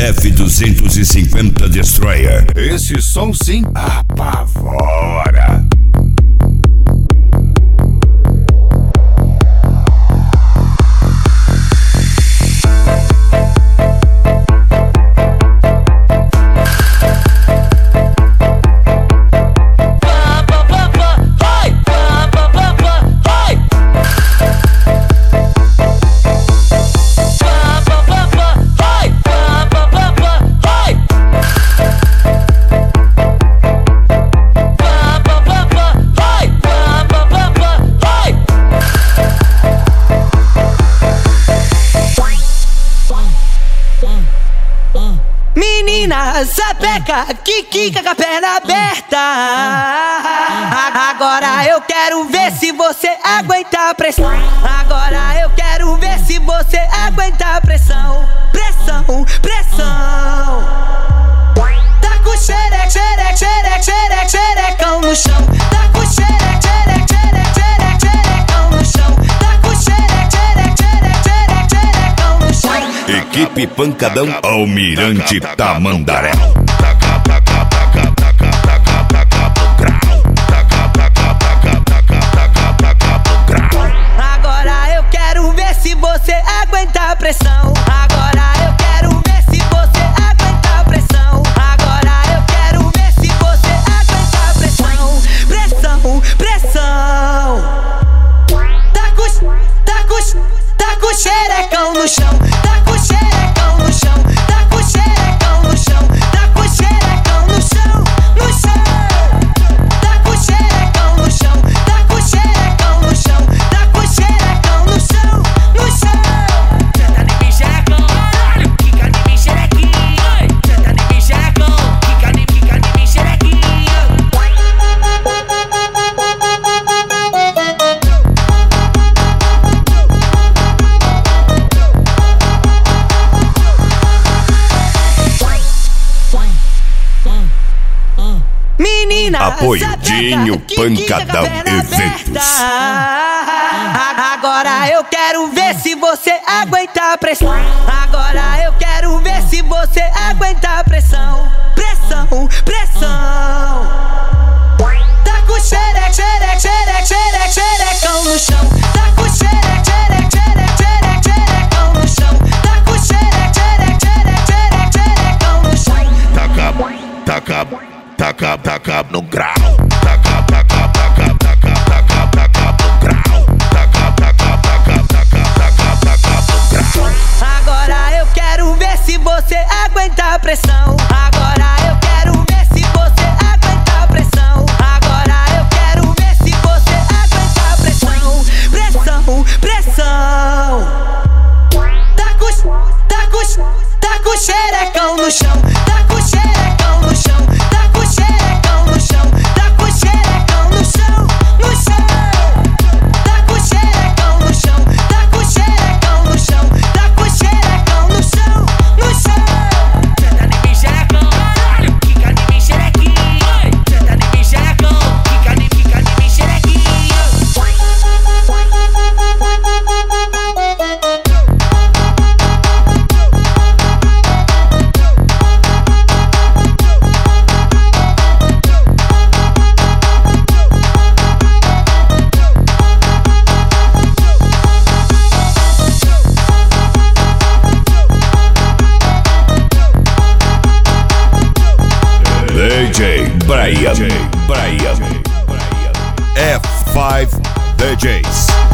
F-250 Destroyer. Esse som sim apavora. Menina, sapeca, que quica com a perna aberta. Agora eu quero ver se você aguenta a pressão. Agora eu quero ver se você aguenta a pressão. Pressão, pressão. Tá com xereque, xereque, xereque, xereque, xerecão no chão. Tá com xereque, xereque, xereque, xereque, xerecão no chão. Tá com xereque, xereque, xereque, xereque, xerecão no chão. Equipe Pancadão Almirante Tamandaré. Agora eu quero ver se você aguenta a pressão. Agora eu quero ver se você aguenta a pressão. Agora eu quero ver se você aguenta a pressão. Pressão, pressão. Tá com xerecão no chão. Tá com xerecão no chão. Tá com xerecão no chão. Tá com xerecão no chão. No chão. Tá com xerecão no chão. Tá com xerecão no chão. Tá com xerecão no chão. No chão. Senta em mim, xerecão. Quica em mim, xerequinha. Senta em mim, xerecão. Quica em mim, xerequinha. Menina, Apoio sapeca, Dinho que Pancadão quica com a perna Eventos. aberta. Agora eu quero ver se você aguenta a pressão. Agora eu quero ver se você aguenta a pressão. Pressão, pressão. Tá com xereque, xereque, xereque, xereque, xerecão no chão. Tá com xereque, xereque, xereque, xereque, xerecão no chão. Tá com xereque, xereque, xereque, xereque, xerecão no chão. Taca no grau. Taca no grau. Agora eu quero ver se você aguenta a pressão. Agora eu quero ver se você aguenta a pressão. Agora eu quero ver se você aguenta a pressão. Pressão, pressão. Tá com xerecão no chão. Tá com xerecão no chão. Tá com xerecão no chão. Tá com xerecão no chão. No chão. Tá com xerecão no chão. Tá com xerecão no chão. Tá com xerecão no chão. No chão. Senta em mim, xerecão. Quica em mim, xerequinha. Senta em mim, xerecão. Quica em mim, xerequinha. DJ Brian. F5 DJs.